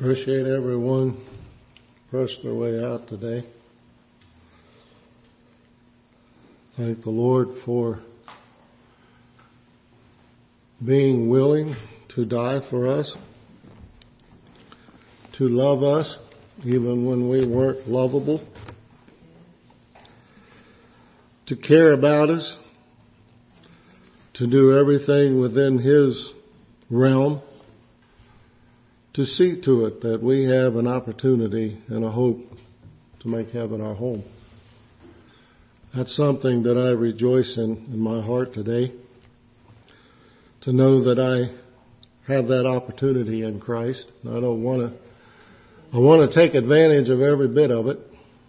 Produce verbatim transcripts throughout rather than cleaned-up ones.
Appreciate everyone pressed their way out today. Thank the Lord for being willing to die for us, to love us even when we weren't lovable, to care about us, to do everything within His realm, to see to it that we have an opportunity and a hope to make heaven our home. That's something that I rejoice in in my heart today, to know that I have that opportunity in Christ. I don't want to, I want to take advantage of every bit of it.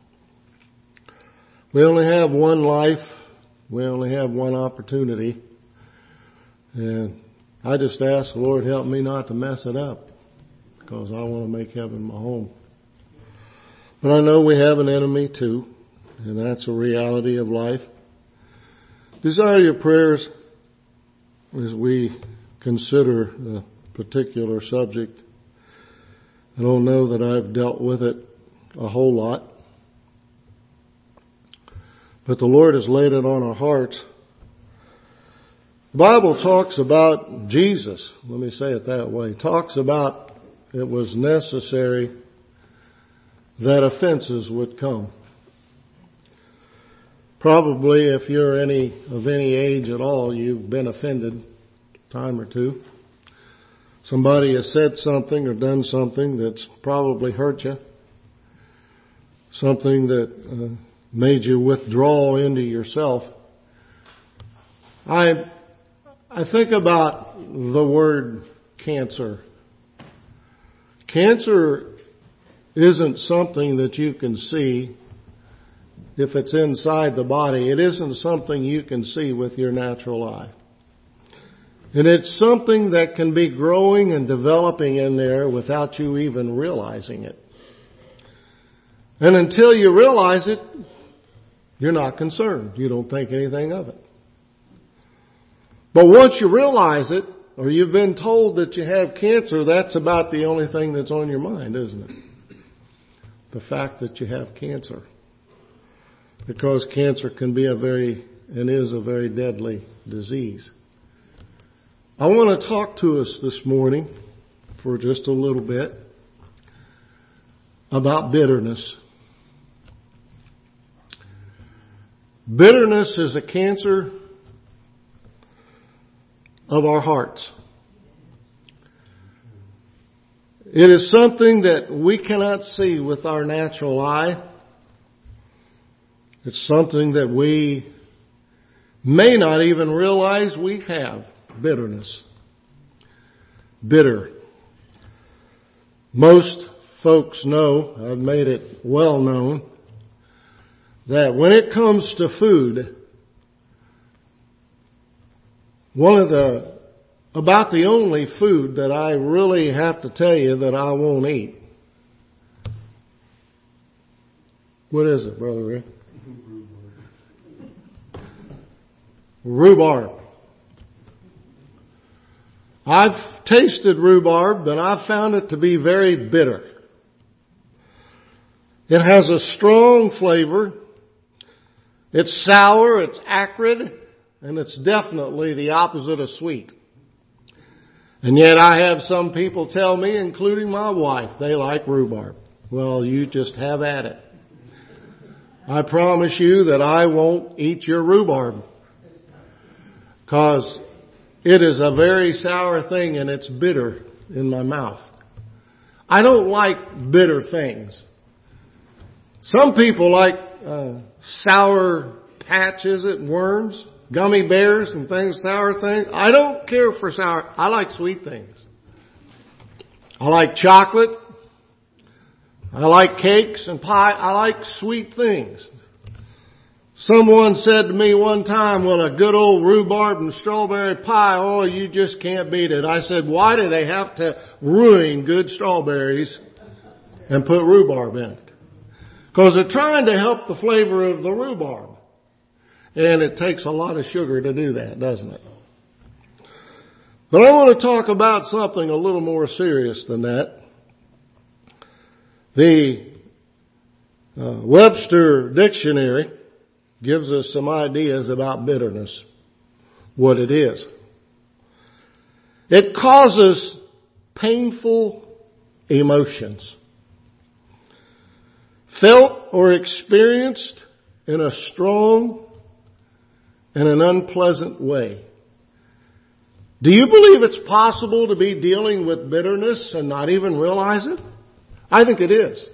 We only have one life. We only have one opportunity. And I just ask the Lord, help me not to mess it up, because I want to make heaven my home. But I know we have an enemy too, and that's a reality of life. Desire your prayers as we consider a particular subject. I don't know that I've dealt with it a whole lot, but the Lord has laid it on our hearts. The Bible talks about Jesus, let me say it that way, talks about it was necessary that offenses would come. Probably if you're any of any age at all, you've been offended a time or two. Somebody has said something or done something that's probably hurt you. Something that uh, made you withdraw into yourself. I I think about the word cancer. Cancer isn't something that you can see if it's inside the body. It isn't something you can see with your natural eye. And it's something that can be growing and developing in there without you even realizing it. And until you realize it, you're not concerned. You don't think anything of it. But once you realize it, or you've been told that you have cancer, that's about the only thing that's on your mind, isn't it? The fact that you have cancer. Because cancer can be a very, and is a very deadly disease. I want to talk to us this morning for just a little bit about bitterness. Bitterness is a cancer of our hearts. It is something that we cannot see with our natural eye. It's something that we may not even realize we have. Bitterness. Bitter. Most folks know, I've made it well known, that when it comes to food, one of the, about the only food that I really have to tell you that I won't eat. What is it, Brother Rick? Rhubarb. I've tasted rhubarb, and I've found it to be very bitter. It has a strong flavor. It's sour, it's acrid, and it's definitely the opposite of sweet. And yet I have some people tell me, including my wife, they like rhubarb. Well, you just have at it. I promise you that I won't eat your rhubarb, because it is a very sour thing and it's bitter in my mouth. I don't like bitter things. Some people like uh, sour patches and worms, gummy bears and things, sour things. I don't care for sour. I like sweet things. I like chocolate. I like cakes and pie. I like sweet things. Someone said to me one time, well, a good old rhubarb and strawberry pie, oh, you just can't beat it. I said, why do they have to ruin good strawberries and put rhubarb in it? Because they're trying to help the flavor of the rhubarb. And it takes a lot of sugar to do that, doesn't it? But I want to talk about something a little more serious than that. The uh, Webster Dictionary gives us some ideas about bitterness, what it is. It causes painful emotions, felt or experienced in a strong and an unpleasant way. Do you believe it's possible to be dealing with bitterness and not even realize it? I think it is.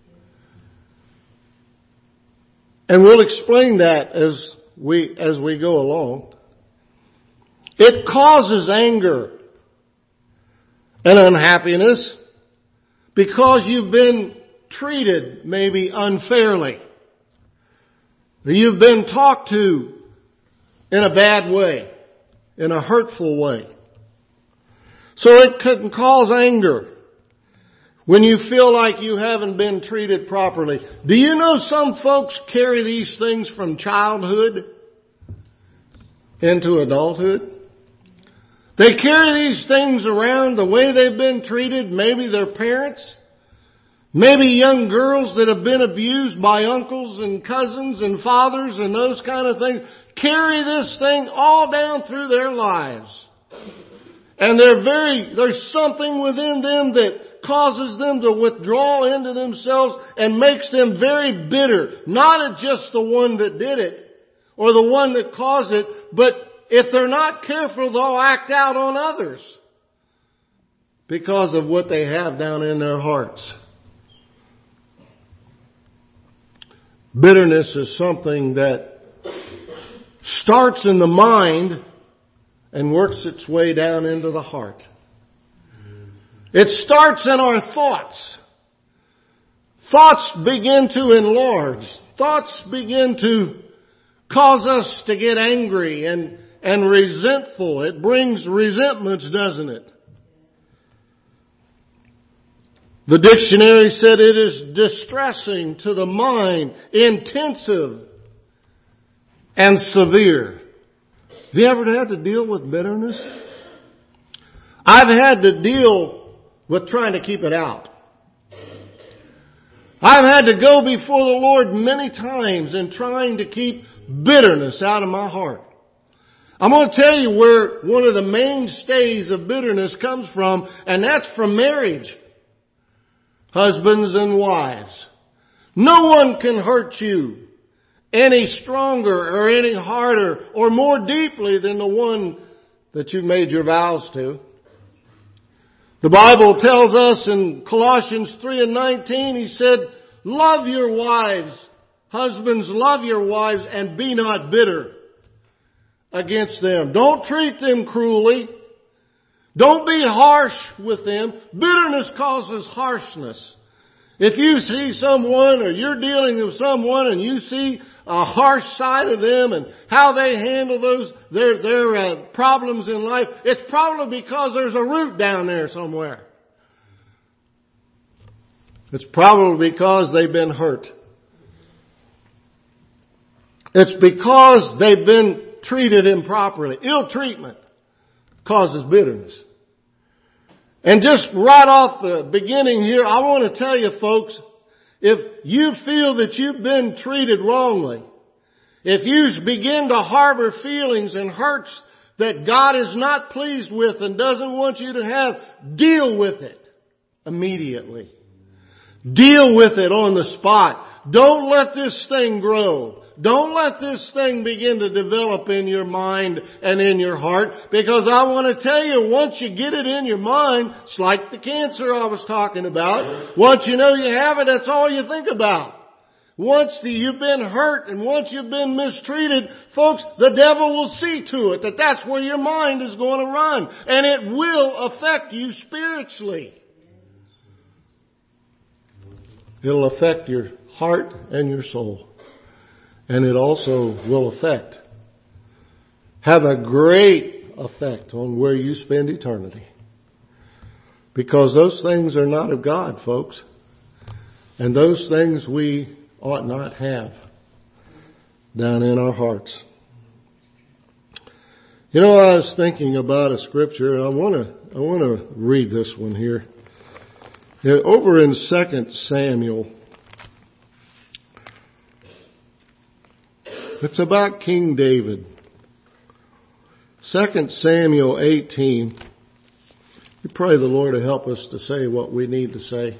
And we'll explain that as we, as we go along. It causes anger and unhappiness because you've been treated maybe unfairly. Or you've been talked to in a bad way, in a hurtful way. So it can cause anger when you feel like you haven't been treated properly. Do you know some folks carry these things from childhood into adulthood? They carry these things around the way they've been treated, maybe their parents, maybe young girls that have been abused by uncles and cousins and fathers and those kind of things, carry this thing all down through their lives. And they're very, there's something within them that causes them to withdraw into themselves and makes them very bitter. Not at just the one that did it or the one that caused it, but if they're not careful, they'll act out on others because of what they have down in their hearts. Bitterness is something that starts in the mind and works its way down into the heart. It starts in our thoughts. Thoughts begin to enlarge. Thoughts begin to cause us to get angry and, and resentful. It brings resentments, doesn't it? The dictionary said it is distressing to the mind, intensive, and severe. Have you ever had to deal with bitterness? I've had to deal with trying to keep it out. I've had to go before the Lord many times in trying to keep bitterness out of my heart. I'm going to tell you where one of the mainstays of bitterness comes from, and that's from marriage. Husbands and wives. No one can hurt you any stronger or any harder or more deeply than the one that you've made your vows to. The Bible tells us in Colossians three and nineteen, he said, love your wives. Husbands, love your wives and be not bitter against them. Don't treat them cruelly. Don't be harsh with them. Bitterness causes harshness. If you see someone or you're dealing with someone and you see a harsh side of them and how they handle those their their uh, problems in life, it's probably because there's a root down there somewhere. It's probably because they've been hurt. It's because they've been treated improperly. Ill treatment causes bitterness. And just right off the beginning here, I want to tell you folks, if you feel that you've been treated wrongly, if you begin to harbor feelings and hurts that God is not pleased with and doesn't want you to have, deal with it immediately. Deal with it on the spot. Don't let this thing grow. Don't let this thing begin to develop in your mind and in your heart, because I want to tell you, once you get it in your mind, it's like the cancer I was talking about. Once you know you have it, that's all you think about. Once the, you've been hurt and once you've been mistreated, folks, the devil will see to it that that's where your mind is going to run. And it will affect you spiritually. It'll affect your heart and your soul. And it also will affect, have a great effect on where you spend eternity. Because those things are not of God, folks. And those things we ought not have down in our hearts. You know, I was thinking about a scripture, and I want to I want to read this one here. Yeah, over in Second Samuel, it's about King David. Second Samuel eighteen. We pray the Lord to help us to say what we need to say.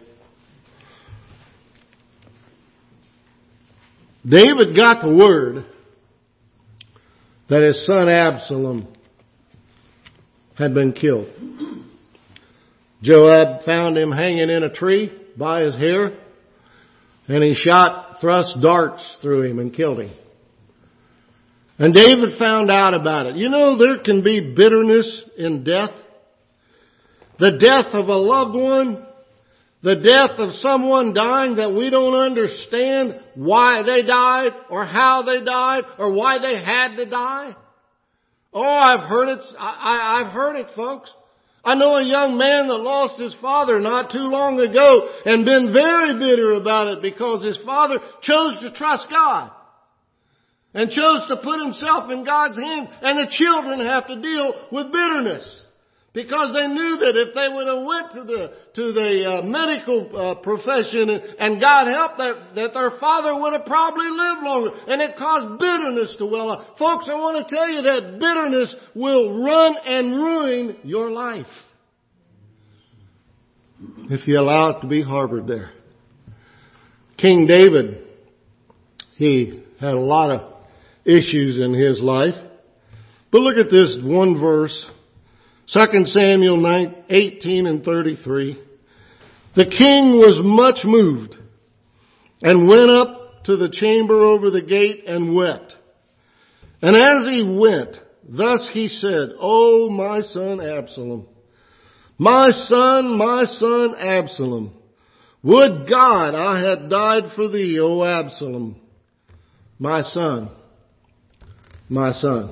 David got the word that his son Absalom had been killed. Joab found him hanging in a tree by his hair, and he shot, thrust darts through him and killed him. And David found out about it. You know, there can be bitterness in death. The death of a loved one, the death of someone dying that we don't understand why they died or how they died or why they had to die. Oh, I've heard it. I, I've heard it, folks. I know a young man that lost his father not too long ago and been very bitter about it because his father chose to trust God and chose to put himself in God's hand, and the children have to deal with bitterness. Because they knew that if they would have went to the to the uh, medical uh, profession and, and God helped, that, that their father would have probably lived longer. And it caused bitterness to well up. Folks, I want to tell you that bitterness will run and ruin your life if you allow it to be harbored there. King David, he had a lot of issues in his life. But look at this one verse. Second Samuel eighteen and thirty-three. The king was much moved and went up to the chamber over the gate and wept. And as he went, thus he said, O my son Absalom, my son, my son Absalom, would God I had died for thee, O Absalom, my son, my son.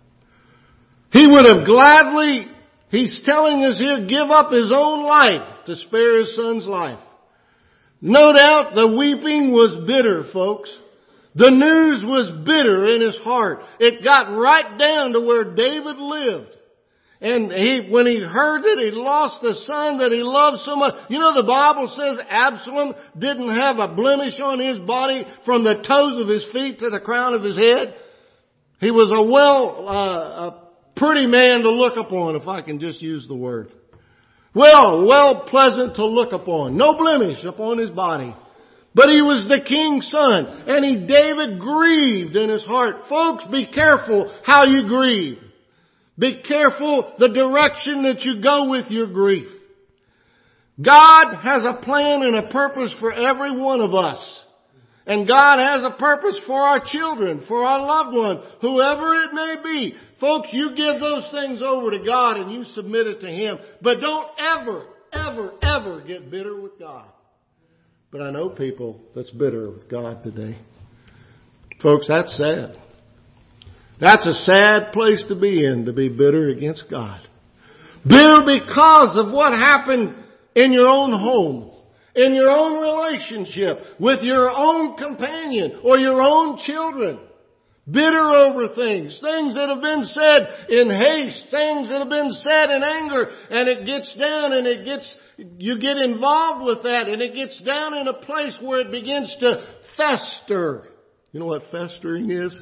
He would have gladly, he's telling us here, give up his own life to spare his son's life. No doubt the weeping was bitter, folks. The news was bitter in his heart. It got right down to where David lived. And he, when he heard that he lost the son that he loved so much, you know the Bible says Absalom didn't have a blemish on his body from the toes of his feet to the crown of his head. He was a well, uh, a pretty man to look upon, if I can just use the word. Well, well pleasant to look upon. No blemish upon his body. But he was the king's son. And he, David, grieved in his heart. Folks, be careful how you grieve. Be careful the direction that you go with your grief. God has a plan and a purpose for every one of us. And God has a purpose for our children, for our loved one, whoever it may be. Folks, you give those things over to God and you submit it to Him. But don't ever, ever, ever get bitter with God. But I know people that's bitter with God today. Folks, that's sad. That's a sad place to be in, to be bitter against God. Bitter because of what happened in your own home, in your own relationship, with your own companion or your own children. Bitter over things, things that have been said in haste, things that have been said in anger, and it gets down and it gets, you get involved with that and it gets down in a place where it begins to fester. You know what festering is?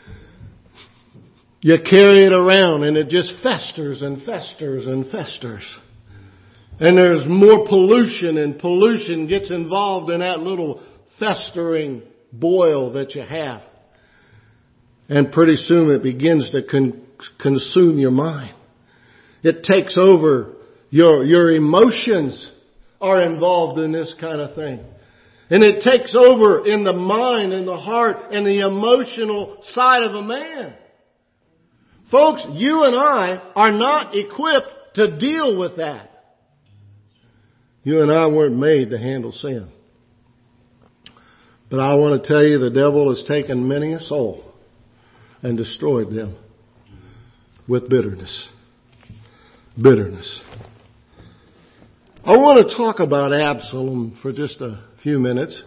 You carry it around and it just festers and festers and festers. And there's more pollution, and pollution gets involved in that little festering boil that you have. And pretty soon it begins to con- consume your mind. It takes over your, your emotions are involved in this kind of thing. And it takes over in the mind and the heart and the emotional side of a man. Folks, you and I are not equipped to deal with that. You and I weren't made to handle sin. But I want to tell you the devil has taken many a soul and destroyed them with bitterness. Bitterness. I want to talk about Absalom for just a few minutes.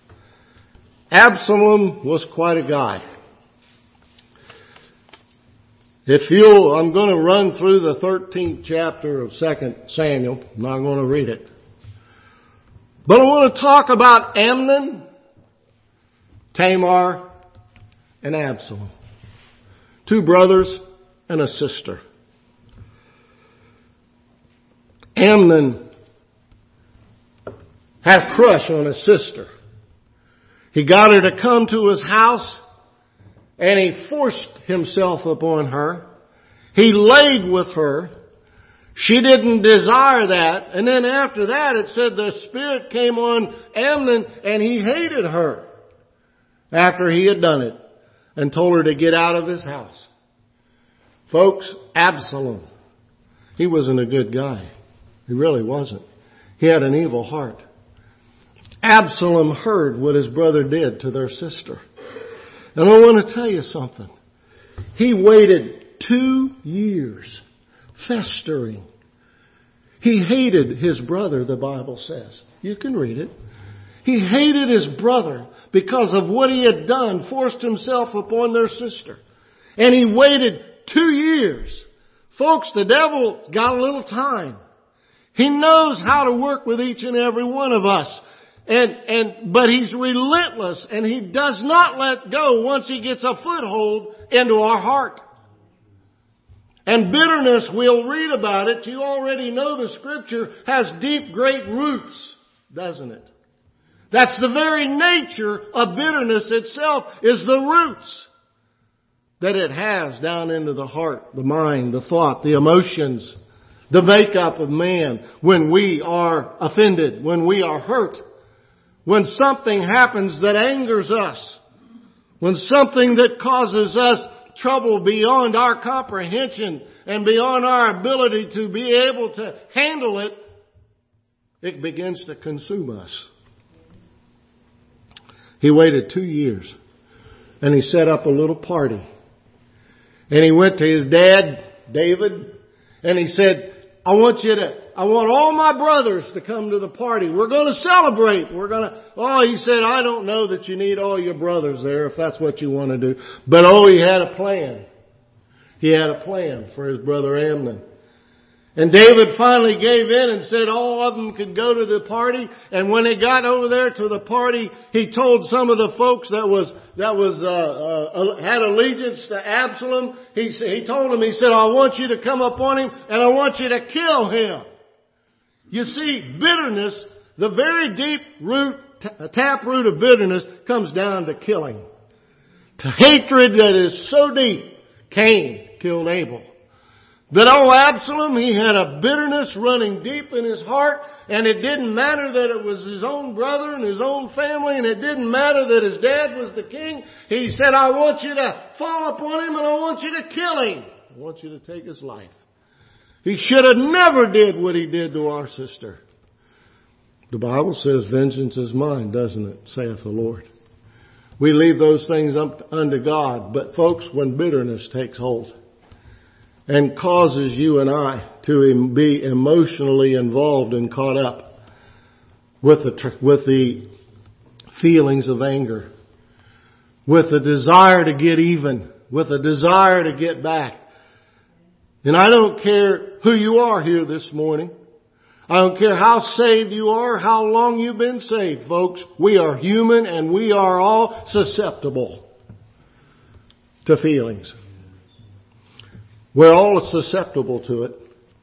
Absalom was quite a guy. If you'll, I'm going to run through the thirteenth chapter of Second Samuel. I'm not going to read it. But I want to talk about Amnon, Tamar, and Absalom. Two brothers and a sister. Amnon had a crush on his sister. He got her to come to his house and he forced himself upon her. He laid with her. She didn't desire that. And then after that it said the Spirit came on Amnon and he hated her after he had done it and told her to get out of his house. Folks, Absalom, he wasn't a good guy. He really wasn't. He had an evil heart. Absalom heard what his brother did to their sister. And I want to tell you something. He waited two years festering. He hated his brother, the Bible says. You can read it. He hated his brother because of what he had done, forced himself upon their sister. And he waited two years. Folks, the devil got a little time. He knows how to work with each and every one of us. And, and, but he's relentless and he does not let go once he gets a foothold into our heart. And bitterness, we'll read about it. You already know the scripture has deep, great roots, doesn't it? That's the very nature of bitterness itself, is the roots that it has down into the heart, the mind, the thought, the emotions, the makeup of man when we are offended, when we are hurt, when something happens that angers us, when something that causes us trouble beyond our comprehension and beyond our ability to be able to handle it, it begins to consume us. He waited two years and he set up a little party. And he went to his dad, David, and he said, I want you to, I want all my brothers to come to the party. We're going to celebrate. We're going to, oh, he said, I don't know that you need all your brothers there if that's what you want to do. But oh, he had a plan. He had a plan for his brother Amnon. And David finally gave in and said all of them could go to the party. And when they got over there to the party, he told some of the folks that was, that was, uh, uh, had allegiance to Absalom. He, he told them, he said, I want you to come up on him and I want you to kill him. You see, bitterness, the very deep root, tap root of bitterness comes down to killing. To hatred that is so deep. Cain killed Abel. But oh, Absalom, he had a bitterness running deep in his heart, and it didn't matter that it was his own brother and his own family, and it didn't matter that his dad was the king. He said, I want you to fall upon him and I want you to kill him. I want you to take his life. He should have never did what he did to our sister. The Bible says vengeance is mine, doesn't it, saith the Lord. We leave those things up unto God. But folks, when bitterness takes hold and causes you and I to be emotionally involved and caught up with the, with the feelings of anger, with the desire to get even, with a desire to get back. And I don't care who you are here this morning. I don't care how saved you are, how long you've been saved, folks. We are human and we are all susceptible to feelings. We're all susceptible to it.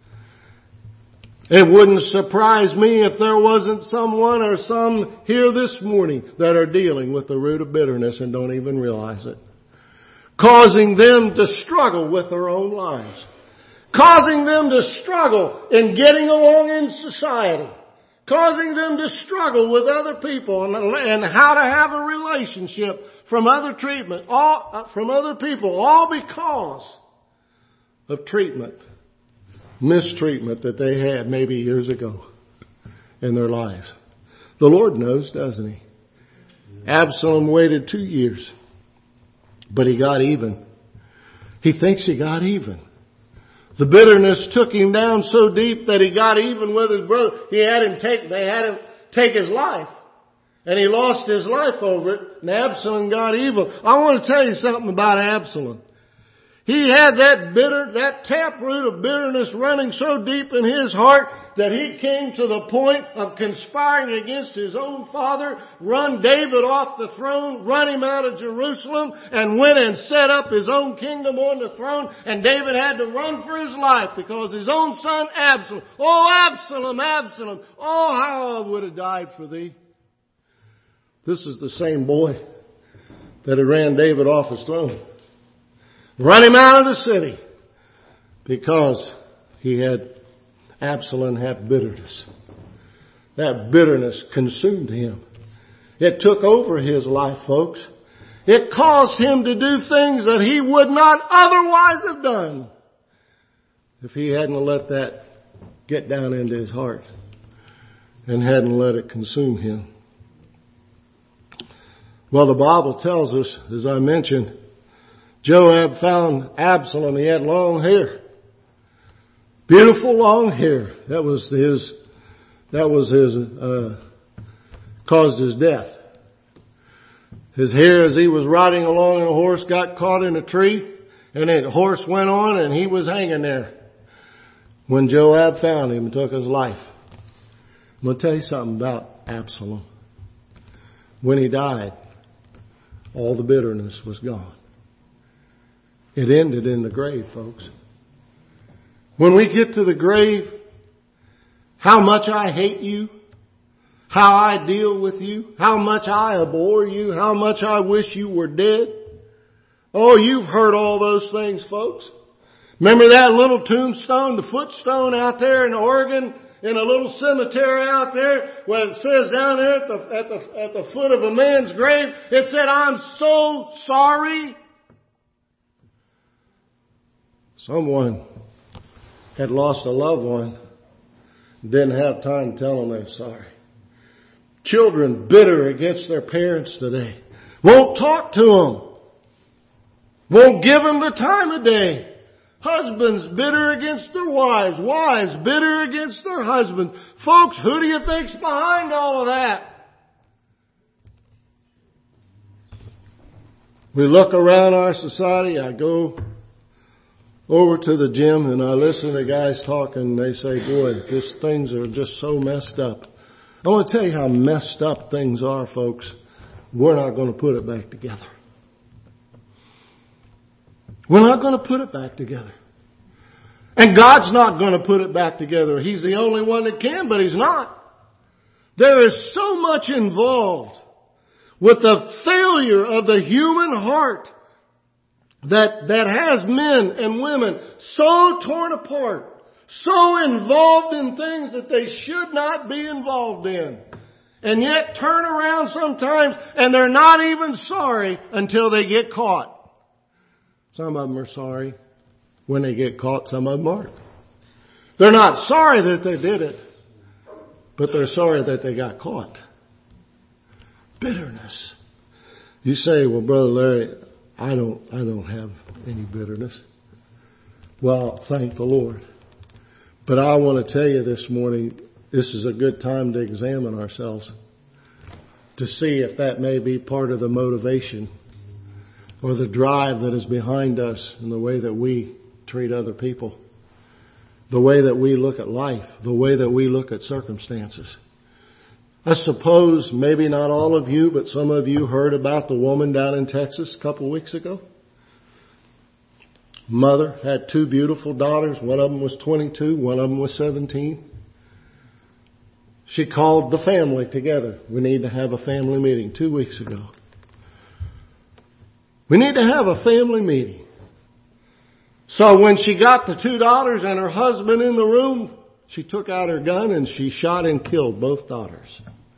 It wouldn't surprise me if there wasn't someone or some here this morning that are dealing with the root of bitterness and don't even realize it. Causing them to struggle with their own lives. Causing them to struggle in getting along in society. Causing them to struggle with other people and, and how to have a relationship from other treatment, all, from other people, all because of treatment, mistreatment that they had maybe years ago in their lives. The Lord knows, doesn't He? Absalom waited two years, but he got even. He thinks he got even. The bitterness took him down so deep that he got even with his brother. He had him take, they had him take his life. And he lost his life over it. And Absalom got even. I want to tell you something about Absalom. He had that bitter, that taproot of bitterness running so deep in his heart that he came to the point of conspiring against his own father, run David off the throne, run him out of Jerusalem, and went and set up his own kingdom on the throne. And David had to run for his life because his own son Absalom, oh Absalom, Absalom, oh how I would have died for thee. This is the same boy that had ran David off his throne. Run him out of the city because he had, Absalom had bitterness. That bitterness consumed him. It took over his life, folks. It caused him to do things that he would not otherwise have done if he hadn't let that get down into his heart and hadn't let it consume him. Well, the Bible tells us, as I mentioned, Joab found Absalom. He had long hair. Beautiful long hair. That was his, that was his, uh, caused his death. His hair as he was riding along and a horse got caught in a tree and the horse went on and he was hanging there when Joab found him and took his life. I'm going to tell you something about Absalom. When he died, all the bitterness was gone. It ended in the grave, folks. When we get to the grave, how much I hate you, how I deal with you, how much I abhor you, how much I wish you were dead. Oh, you've heard all those things, folks. Remember that little tombstone, the footstone out there in Oregon, in a little cemetery out there, where it says down there at the, at the, at the foot of a man's grave, it said, I'm so sorry. Someone had lost a loved one, didn't have time to tell them they're sorry. Children bitter against their parents today. Won't talk to them. Won't give them the time of day. Husbands bitter against their wives. Wives bitter against their husbands. Folks, who do you think's behind all of that? We look around our society. I go over to the gym and I listen to guys talking and they say, boy, these things are just so messed up. I want to tell you how messed up things are, folks. We're not going to put it back together. We're not going to put it back together. And God's not going to put it back together. He's the only one that can, but He's not. There is so much involved with the failure of the human heart that, that has men and women so torn apart, so involved in things that they should not be involved in. And yet turn around sometimes and they're not even sorry until they get caught. Some of them are sorry when they get caught, some of them aren't. They're not sorry that they did it, but they're sorry that they got caught. Bitterness. You say, well, Brother Larry, I don't, I don't have any bitterness. Well, thank the Lord. But I want to tell you this morning, this is a good time to examine ourselves to see if that may be part of the motivation or the drive that is behind us in the way that we treat other people, the way that we look at life, the way that we look at circumstances. I suppose maybe not all of you, but some of you heard about the woman down in Texas a couple of weeks ago. Mother had two beautiful daughters. One of them was twenty-two. One of them was seventeen. She called the family together. We need to have a family meeting two weeks ago. We need to have a family meeting. So when she got the two daughters and her husband in the room, she took out her gun and she shot and killed both daughters.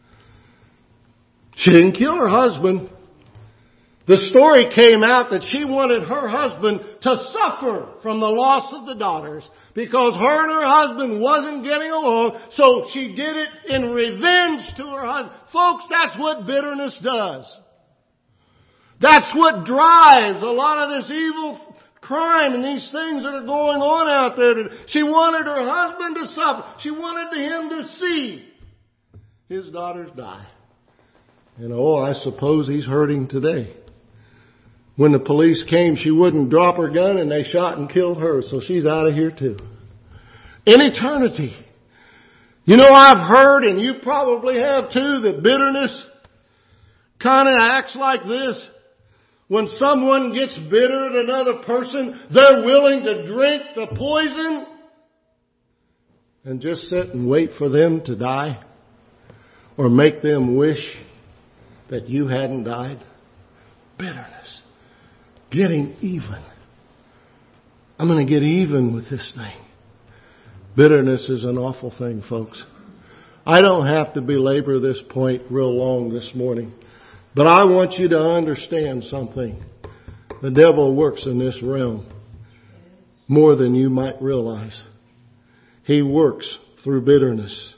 She didn't kill her husband. The story came out that she wanted her husband to suffer from the loss of the daughters because her and her husband wasn't getting along, so she did it in revenge to her husband. Folks, that's what bitterness does. That's what drives a lot of this evil crime and these things that are going on out there. She wanted her husband to suffer. She wanted him to see his daughters die. And oh, I suppose he's hurting today. When the police came, she wouldn't drop her gun and they shot and killed her. So she's out of here too. In eternity. You know, I've heard, and you probably have too, that bitterness kind of acts like this. When someone gets bitter at another person, they're willing to drink the poison and just sit and wait for them to die, or make them wish that you hadn't died. Bitterness. Getting even. I'm going to get even with this thing. Bitterness is an awful thing, folks. I don't have to belabor this point real long this morning, but I want you to understand something. The devil works in this realm more than you might realize. He works through bitterness.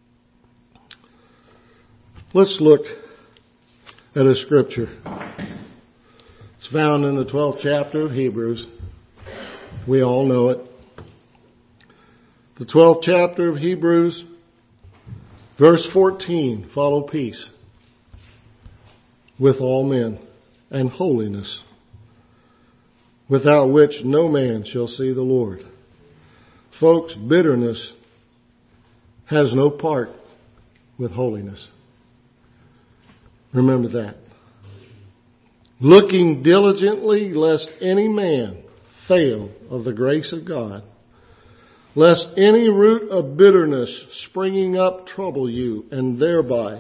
Let's look at a scripture. It's found in the twelfth chapter of Hebrews. We all know it. The twelfth chapter of Hebrews, verse fourteen, follow peace with all men and holiness, without which no man shall see the Lord. Folks, bitterness has no part with holiness. Remember that. Looking diligently lest any man fail of the grace of God, lest any root of bitterness springing up trouble you, and thereby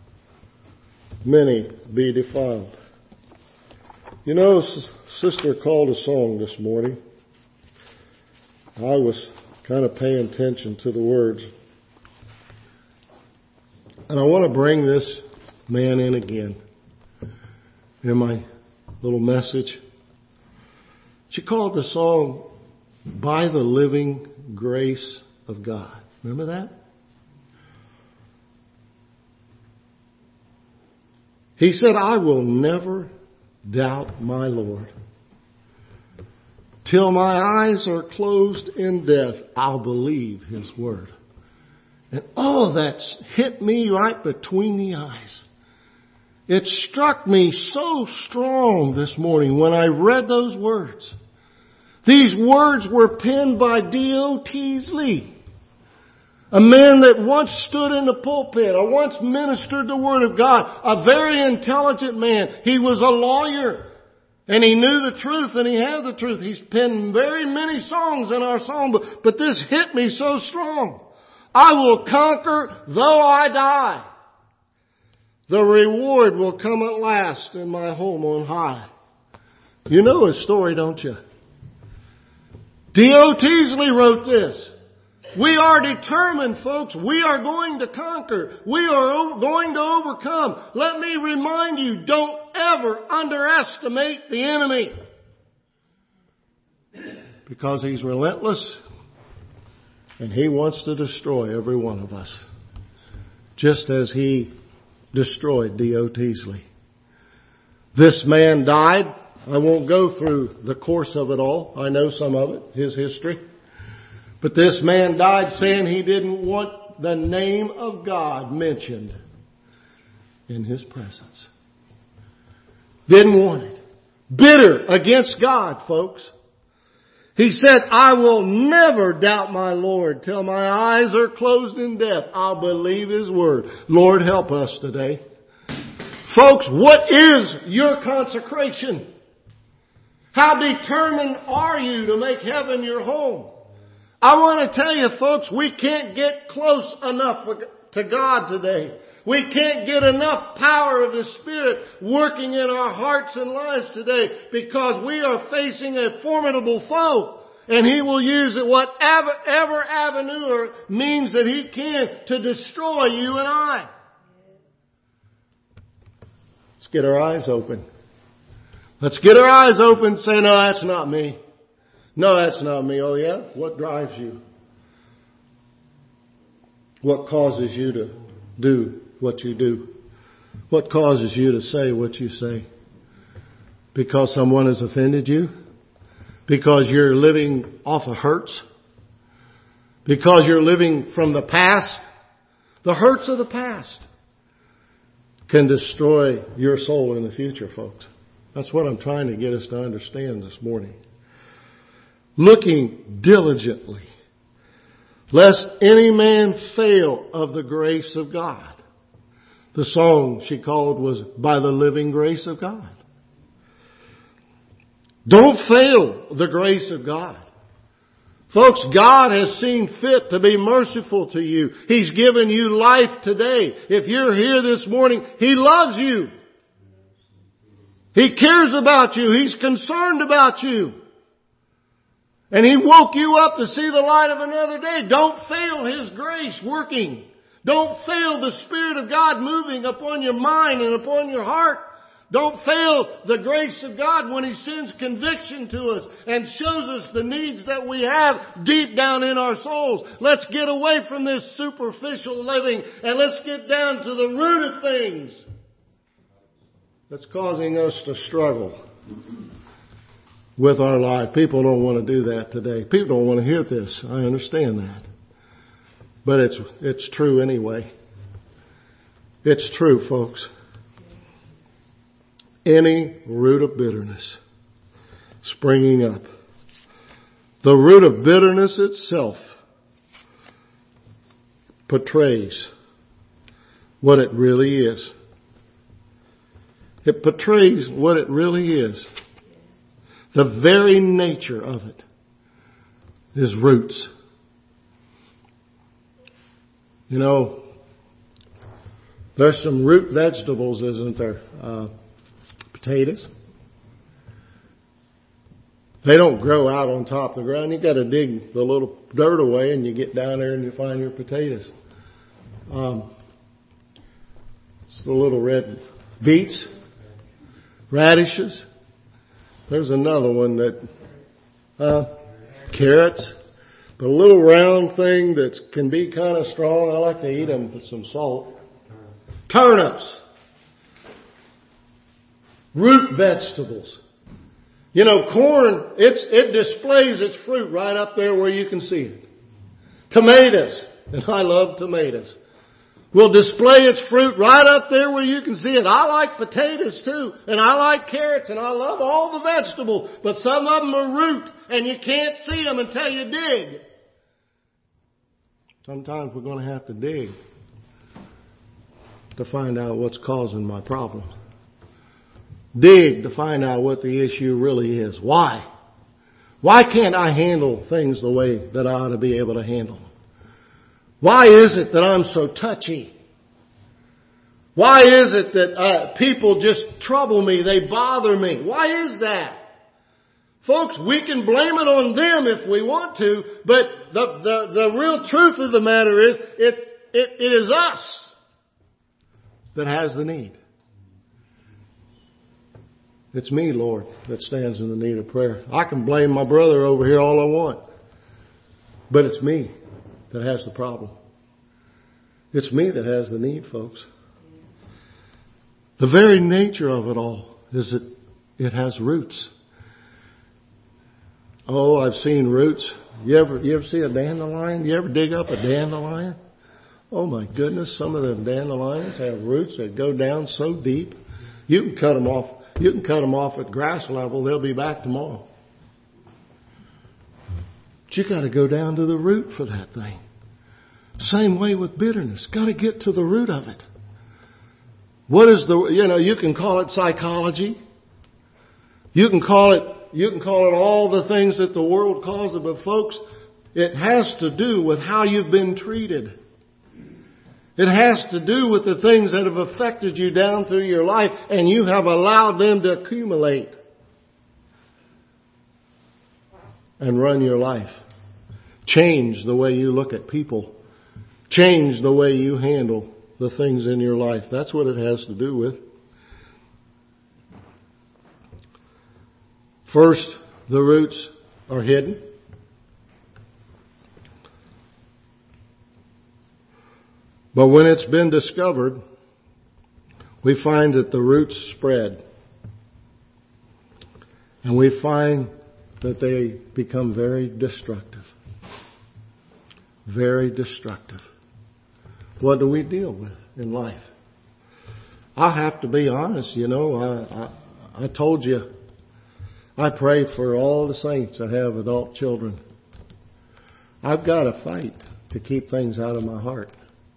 many be defiled. You know, Sister called a song this morning. I was kind of paying attention to the words. And I want to bring this man in again in my little message. She called the song By the Living Grace of God. Remember that? He said, I will never doubt my Lord. Till my eyes are closed in death, I'll believe His word. And oh, that's hit me right between the eyes. It struck me so strong this morning when I read those words. These words were penned by D O Teasley, a man that once stood in the pulpit, or once ministered the Word of God, a very intelligent man. He was a lawyer, and he knew the truth, and he had the truth. He's penned very many songs in our songbook, but this hit me so strong. I will conquer though I die. The reward will come at last in my home on high. You know his story, don't you? D O Teasley wrote this. We are determined, folks. We are going to conquer. We are going to overcome. Let me remind you, don't ever underestimate the enemy. Because he's relentless and he wants to destroy every one of us. Just as he destroyed D O Teasley. This man died. I won't go through the course of it all. I know some of it, his history. But this man died saying he didn't want the name of God mentioned in his presence. Didn't want it. Bitter against God, folks. He said, I will never doubt my Lord till my eyes are closed in death. I'll believe His word. Lord, help us today. Folks, what is your consecration? How determined are you to make heaven your home? I want to tell you, folks, we can't get close enough to God today. We can't get enough power of the Spirit working in our hearts and lives today because we are facing a formidable foe. And he will use it whatever ever avenue or means that he can to destroy you and I. Let's get our eyes open. Let's get our eyes open and say, no, that's not me. No, that's not me. Oh yeah? What drives you? What causes you to do what you do? What causes you to say what you say? Because someone has offended you? Because you're living off of hurts? Because you're living from the past? The hurts of the past can destroy your soul in the future, folks. That's what I'm trying to get us to understand this morning. Looking diligently, lest any man fail of the grace of God. The song she called was By the Living Grace of God. Don't fail the grace of God. Folks, God has seen fit to be merciful to you. He's given you life today. If you're here this morning, He loves you. He cares about you. He's concerned about you. And He woke you up to see the light of another day. Don't fail His grace working. Don't fail the Spirit of God moving upon your mind and upon your heart. Don't fail the grace of God when He sends conviction to us and shows us the needs that we have deep down in our souls. Let's get away from this superficial living and let's get down to the root of things that's causing us to struggle with our life. People don't want to do that today. People don't want to hear this. I understand that. But it's it's true anyway. It's true, folks. Any root of bitterness springing up. The root of bitterness itself portrays what it really is. It portrays what it really is. The very nature of it is roots. You know, there's some root vegetables, isn't there? Uh, potatoes. They don't grow out on top of the ground. You got to dig the little dirt away, and you get down there and you find your potatoes. Um, it's the little red beets, radishes. There's another one that, uh, carrots. But a little round thing that can be kind of strong. I like to eat them with some salt. Turnips. Root vegetables. You know, corn, it's, it displays its fruit right up there where you can see it. Tomatoes, and I love tomatoes, will display its fruit right up there where you can see it. I like potatoes too, and I like carrots, and I love all the vegetables, but some of them are root, and you can't see them until you dig. Sometimes we're going to have to dig to find out what's causing my problem. Dig to find out what the issue really is. Why? Why can't I handle things the way that I ought to be able to handle them? Why is it that I'm so touchy? Why is it that uh, people just trouble me? They bother me. Why is that? Folks, we can blame it on them if we want to, but the, the, the real truth of the matter is it, it, it is us that has the need. It's me, Lord, that stands in the need of prayer. I can blame my brother over here all I want, but it's me that has the problem. It's me that has the need, folks. The very nature of it all is that it has roots. Oh, I've seen roots. You ever, you ever see a dandelion? You ever dig up a dandelion? Oh my goodness, some of the dandelions have roots that go down so deep. You can cut them off. You can cut them off at grass level. They'll be back tomorrow. But you got to go down to the root for that thing. Same way with bitterness. Got to get to the root of it. What is the, you know, you can call it psychology. You can call it, you can call it all the things that the world calls it, but folks, it has to do with how you've been treated. It has to do with the things that have affected you down through your life and you have allowed them to accumulate and run your life. Change the way you look at people. Change the way you handle the things in your life. That's what it has to do with. First, the roots are hidden. But when it's been discovered, we find that the roots spread. And we find that they become very destructive. Very destructive. What do we deal with in life? I have to be honest, you know, I, I, I told you, I pray for all the saints that have adult children. I've got to fight to keep things out of my heart.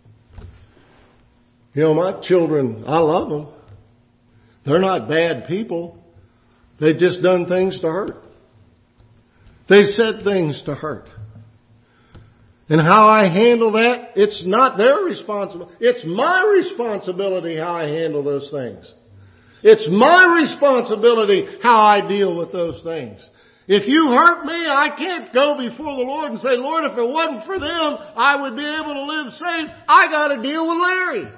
You know, my children, I love them. They're not bad people. They've just done things to hurt. They said things to hurt. And how I handle that, it's not their responsibility. It's my responsibility how I handle those things. It's my responsibility how I deal with those things. If you hurt me, I can't go before the Lord and say, Lord, if it wasn't for them, I would be able to live safe. I got to deal with Larry.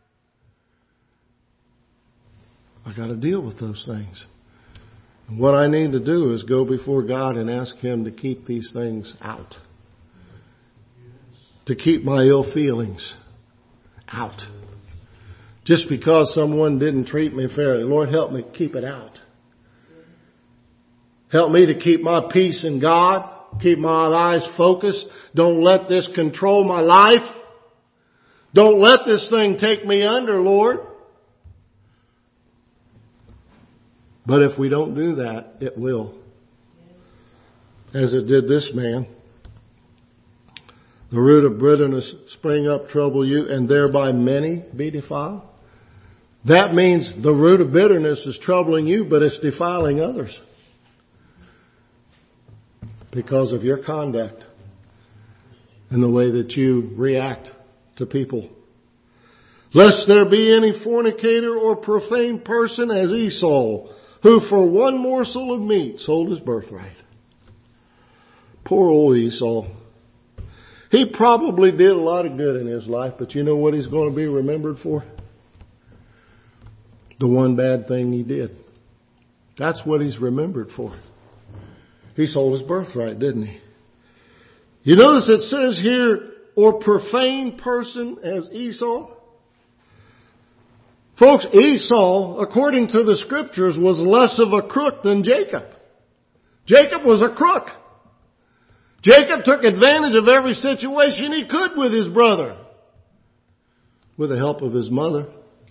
I got to deal with those things. And what I need to do is go before God and ask Him to keep these things out. To keep my ill feelings out. Just because someone didn't treat me fairly. Lord, help me keep it out. Help me to keep my peace in God. Keep my eyes focused. Don't let this control my life. Don't let this thing take me under, Lord. But if we don't do that, it will. As it did this man. The root of bitterness spring up, trouble you, and thereby many be defiled. That means the root of bitterness is troubling you, but it's defiling others. Because of your conduct and the way that you react to people. Lest there be any fornicator or profane person as Esau, who for one morsel of meat sold his birthright. Poor old Esau. He probably did a lot of good in his life, but you know what he's going to be remembered for? The one bad thing he did. That's what he's remembered for. He sold his birthright, didn't he? You notice it says here, or profane person as Esau. Folks, Esau, according to the scriptures, was less of a crook than Jacob. Jacob was a crook. Jacob took advantage of every situation he could with his brother. With the help of his mother.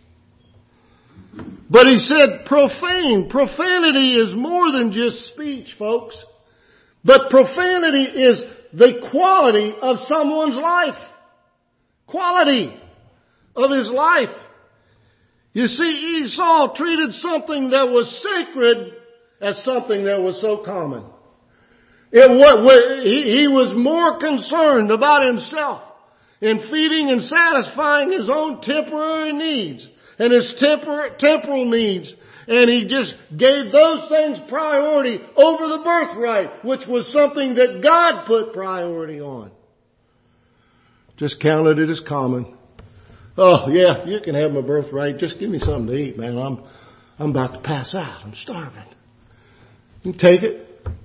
But he said profane. Profanity is more than just speech, folks. But profanity is the quality of someone's life. Quality of his life. You see, Esau treated something that was sacred as something that was so common. It was, he, he was more concerned about himself in feeding and satisfying his own temporary needs and his tempor, temporal needs. And he just gave those things priority over the birthright, which was something that God put priority on. Just counted it as common. Oh, yeah, you can have my birthright. Just give me something to eat, man. I'm, I'm about to pass out. I'm starving. You take it.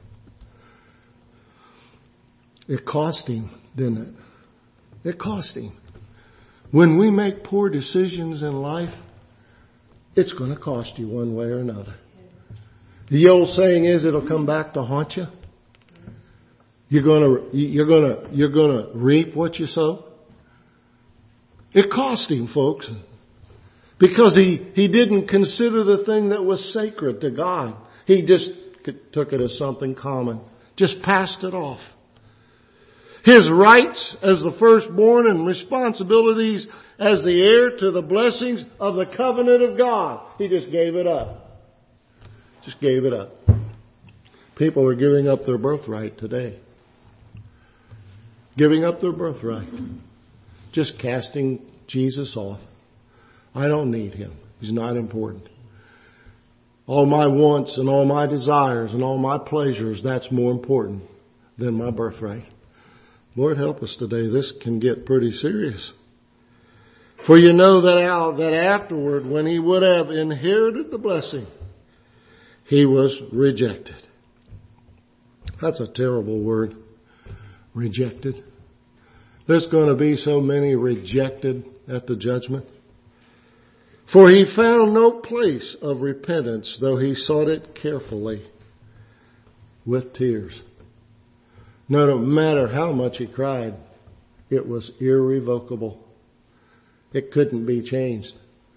It cost him, didn't it? It cost him. When we make poor decisions in life, it's going to cost you one way or another. The old saying is, it'll come back to haunt you. You're going to, you're going to, you're going to reap what you sow. It cost him, folks, because he, he didn't consider the thing that was sacred to God. He just took it as something common. Just passed it off. His rights as the firstborn and responsibilities as the heir to the blessings of the covenant of God. He just gave it up. Just gave it up. People are giving up their birthright today. Giving up their birthright. Just casting Jesus off. I don't need Him. He's not important. All my wants and all my desires and all my pleasures, that's more important than my birthright. Lord, help us today. This can get pretty serious. For you know that, that afterward, when he would have inherited the blessing, he was rejected. That's a terrible word. Rejected. There's going to be so many rejected at the judgment. For he found no place of repentance, though he sought it carefully with tears. No matter how much he cried, it was irrevocable. It couldn't be changed.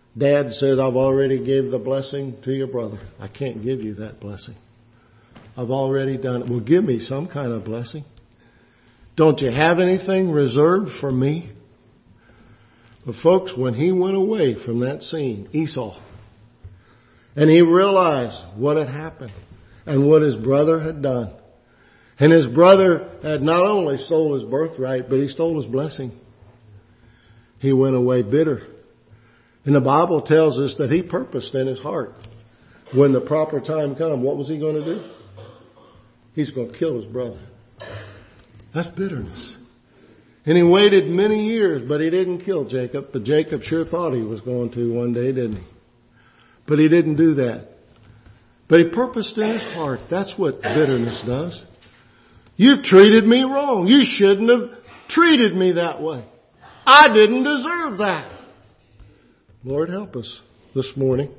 Dad said, I've already gave the blessing to your brother. I can't give you that blessing. I've already done it. Well, give me some kind of blessing. Don't you have anything reserved for me? But folks, when he went away from that scene, Esau, and he realized what had happened and what his brother had done. And his brother had not only stole his birthright, but he stole his blessing. He went away bitter. And the Bible tells us that he purposed in his heart, when the proper time come, what was he going to do? He's going to kill his brother. That's bitterness. And he waited many years, but he didn't kill Jacob. But Jacob sure thought he was going to one day, didn't he? But he didn't do that. But he purposed in his heart. That's what bitterness does. You've treated me wrong. You shouldn't have treated me that way. I didn't deserve that. Lord, help us this morning.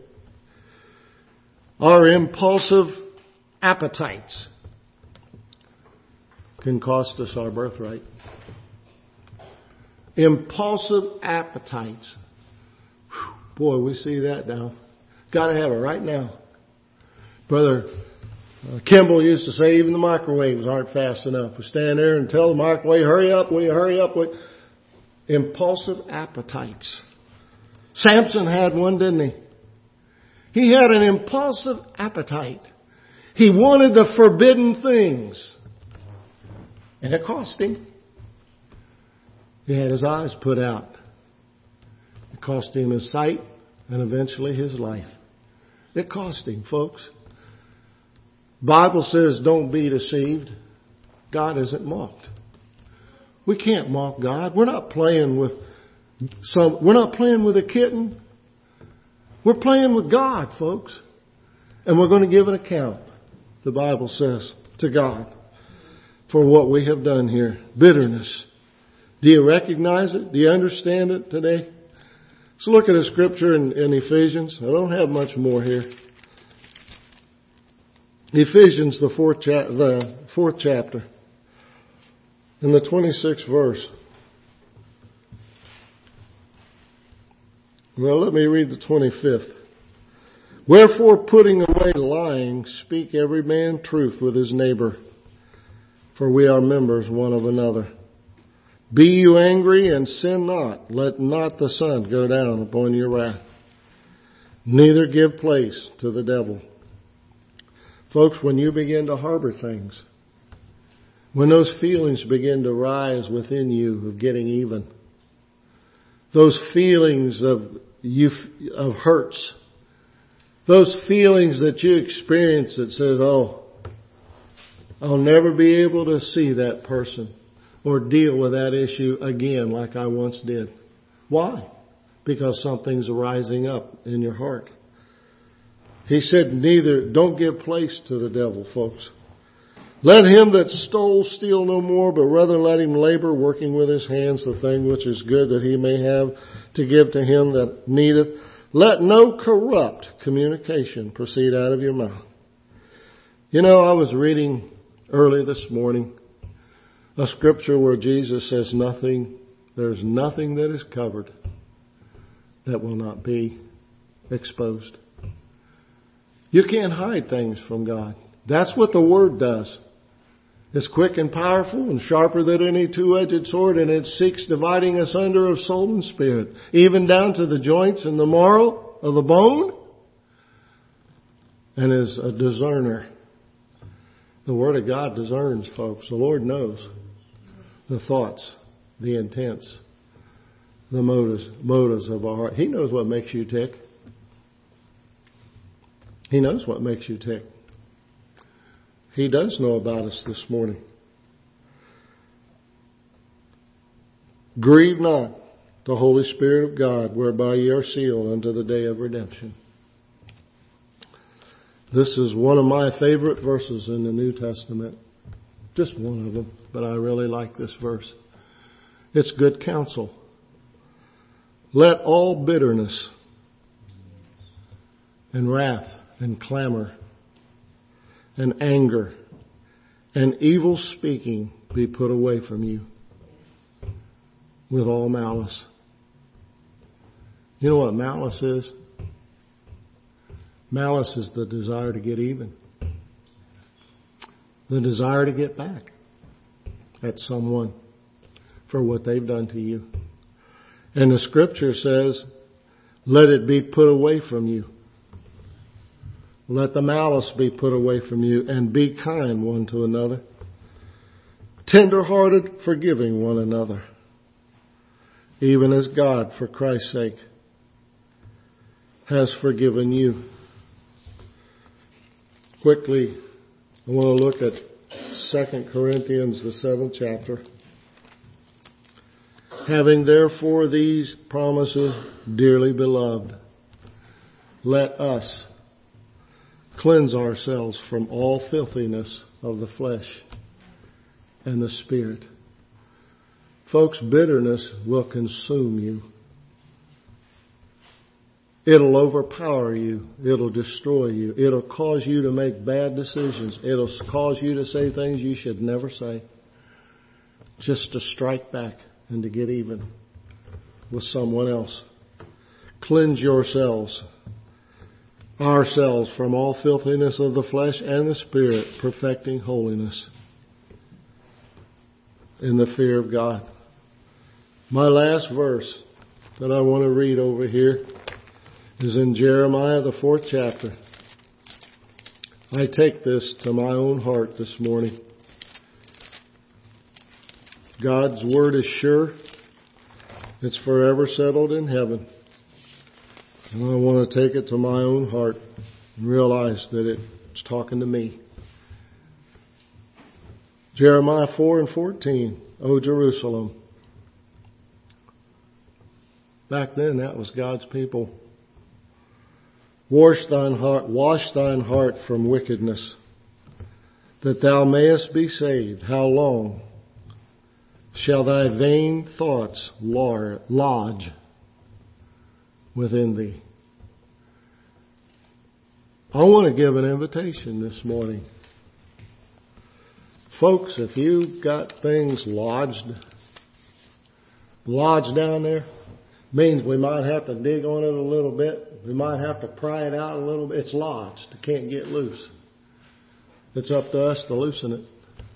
Our impulsive appetites can cost us our birthright. Impulsive appetites. Whew, boy, we see that now. Got to have it right now. Brother uh, Kimball used to say even the microwaves aren't fast enough. We stand there and tell the microwave, hurry up, will you hurry up? Will you? Impulsive appetites. Samson had one, didn't he? He had an impulsive appetite. He wanted the forbidden things. And it cost him. He had his eyes put out. It cost him his sight and eventually his life. It cost him, folks. Bible says don't be deceived. God isn't mocked. We can't mock God. We're not playing with some, we're not playing with a kitten. We're playing with God, folks. And we're going to give an account, the Bible says, to God for what we have done here. Bitterness. Do you recognize it? Do you understand it today? Let's look at a scripture in, in Ephesians. I don't have much more here. Ephesians, the fourth, cha- the fourth chapter, in the twenty-sixth verse. Well, let me read the twenty-fifth. Wherefore, putting away lying, speak every man truth with his neighbor, for we are members one of another. Be you angry and sin not. Let not the sun go down upon your wrath. Neither give place to the devil. Folks, when you begin to harbor things, when those feelings begin to rise within you of getting even, those feelings of you, of hurts, those feelings that you experience that says, oh, I'll never be able to see that person or deal with that issue again like I once did. Why? Because something's rising up in your heart. He said, neither, don't give place to the devil, folks. Let him that stole steal no more, but rather let him labor, working with his hands the thing which is good, that he may have to give to him that needeth. Let no corrupt communication proceed out of your mouth. You know, I was reading early this morning a scripture where Jesus says nothing, there's nothing that is covered that will not be exposed. You can't hide things from God. That's what the Word does. It's quick and powerful and sharper than any two-edged sword, and it seeks dividing us under of soul and spirit, even down to the joints and the marrow of the bone, and is a discerner. The Word of God discerns, folks. The Lord knows the thoughts, the intents, the motives, motives of our heart. He knows what makes you tick. He knows what makes you tick. He does know about us this morning. Grieve not the Holy Spirit of God, whereby ye are sealed unto the day of redemption. This is one of my favorite verses in the New Testament. Just one of them, but I really like this verse. It's good counsel. Let all bitterness and wrath and clamor and anger and evil speaking be put away from you with all malice. You know what malice is? Malice is the desire to get even. The desire to get back at someone for what they've done to you. And the scripture says, let it be put away from you. Let the malice be put away from you, and be kind one to another, tender-hearted, forgiving one another, even as God, for Christ's sake, has forgiven you. Quickly, I want to look at Second Corinthians, the seventh chapter. Having therefore these promises, dearly beloved, let us cleanse ourselves from all filthiness of the flesh and the spirit. Folks, bitterness will consume you. It'll overpower you. It'll destroy you. It'll cause you to make bad decisions. It'll cause you to say things you should never say, just to strike back and to get even with someone else. Cleanse yourselves, ourselves, from all filthiness of the flesh and the spirit, perfecting holiness in the fear of God. My last verse that I want to read over here is in Jeremiah, the fourth chapter. I take this to my own heart this morning. God's word is sure. It's forever settled in heaven. And I want to take it to my own heart and realize that it's talking to me. Jeremiah four and fourteen. O Jerusalem. Back then that was God's people. Wash thine heart, wash thine heart from wickedness, that thou mayest be saved. How long shall thy vain thoughts lodge within thee? I want to give an invitation this morning. Folks, if you've got things lodged, lodged down there, means we might have to dig on it a little bit. We might have to pry it out a little bit. It's lodged. It can't get loose. It's up to us to loosen it.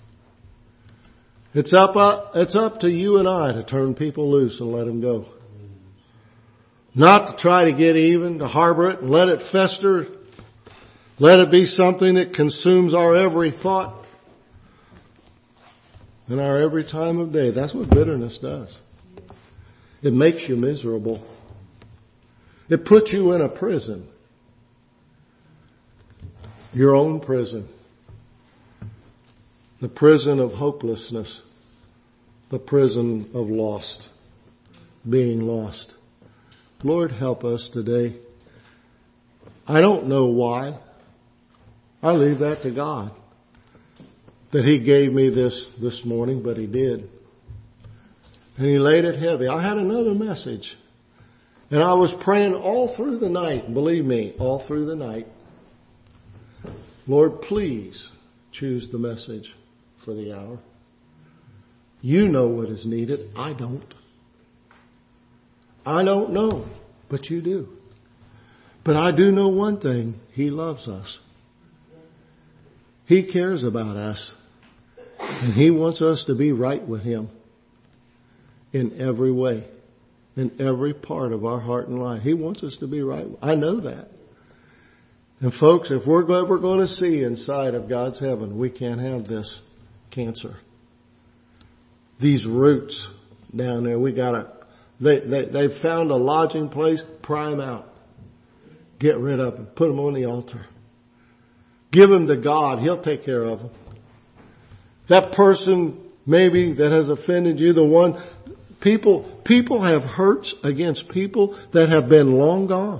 It's up, uh, it's up to you and I to turn people loose and let them go. Not to try to get even, to harbor it and let it fester. Let it be something that consumes our every thought and our every time of day. That's what bitterness does. It makes you miserable. It puts you in a prison. Your own prison. The prison of hopelessness. The prison of lost. Being lost. Lord, help us today. I don't know why. I leave that to God. That He gave me this this morning, but He did. And He laid it heavy. I had another message. And I was praying all through the night. Believe me, all through the night. Lord, please choose the message for the hour. You know what is needed. I don't. I don't know, but you do. But I do know one thing. He loves us. He cares about us. And He wants us to be right with Him. In every way. In every part of our heart and life. He wants us to be right. I know that. And folks, if we're ever going to see inside of God's heaven, we can't have this cancer. These roots down there, we gotta, they, they, they've found a lodging place, pry them out. Get rid of them. Put them on the altar. Give them to God. He'll take care of them. That person maybe that has offended you, the one, people, people have hurts against people that have been long gone.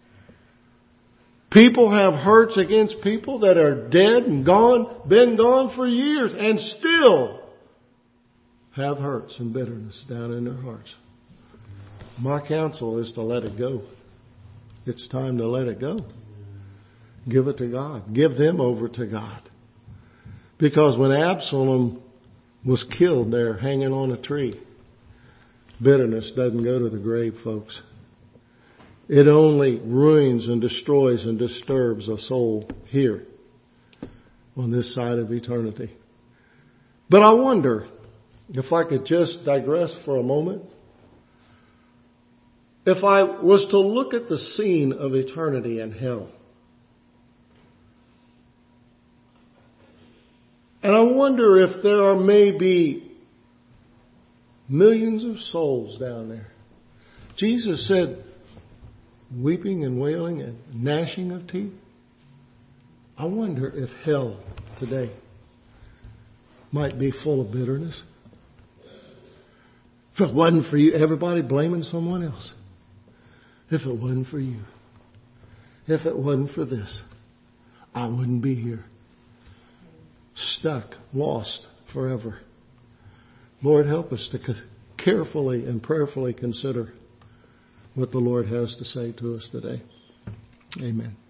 People have hurts against people that are dead and gone, been gone for years, and still have hurts and bitterness down in their hearts. My counsel is to let it go. It's time to let it go. Give it to God. Give them over to God. Because when Absalom was killed there hanging on a tree, bitterness doesn't go to the grave, folks. It only ruins and destroys and disturbs a soul here on this side of eternity. But I wonder if I could just digress for a moment. If I was to look at the scene of eternity in hell, and I wonder if there are maybe millions of souls down there. Jesus said, weeping and wailing and gnashing of teeth. I wonder if hell today might be full of bitterness. If it wasn't for you, everybody blaming someone else. If it wasn't for you, if it wasn't for this, I wouldn't be here. Stuck, lost forever. Lord, help us to carefully and prayerfully consider what the Lord has to say to us today. Amen.